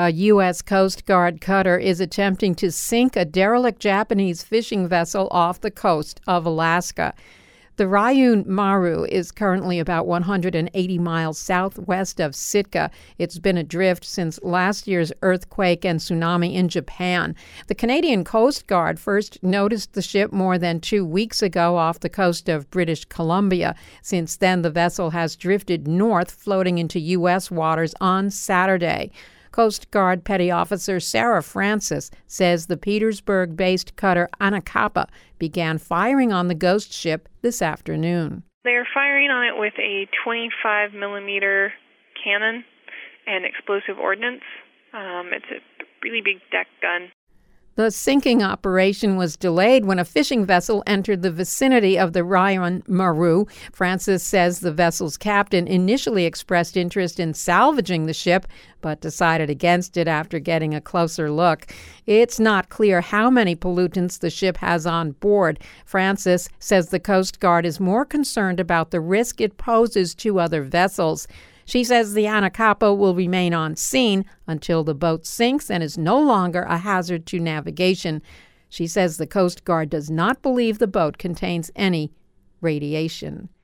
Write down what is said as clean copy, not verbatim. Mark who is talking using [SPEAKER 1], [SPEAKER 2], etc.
[SPEAKER 1] A U.S. Coast Guard cutter is attempting to sink a derelict Japanese fishing vessel off the coast of Alaska. The Ryun Maru is currently about 180 miles southwest of Sitka. It's been adrift since last year's earthquake and tsunami in Japan. The Canadian Coast Guard first noticed the ship more than 2 weeks ago off the coast of British Columbia. Since then, the vessel has drifted north, floating into U.S. waters on Saturday. Coast Guard Petty Officer Sarah Francis says the Petersburg-based cutter Anacapa began firing on the ghost ship this afternoon.
[SPEAKER 2] They're firing on it with a 25-millimeter cannon and explosive ordnance. It's a really big deck gun.
[SPEAKER 1] The sinking operation was delayed when a fishing vessel entered the vicinity of the Ryun Maru. Francis says the vessel's captain initially expressed interest in salvaging the ship, but decided against it after getting a closer look. It's not clear how many pollutants the ship has on board. Francis says the Coast Guard is more concerned about the risk it poses to other vessels. She says the Anacapa will remain on scene until the boat sinks and is no longer a hazard to navigation. She says the Coast Guard does not believe the boat contains any radiation.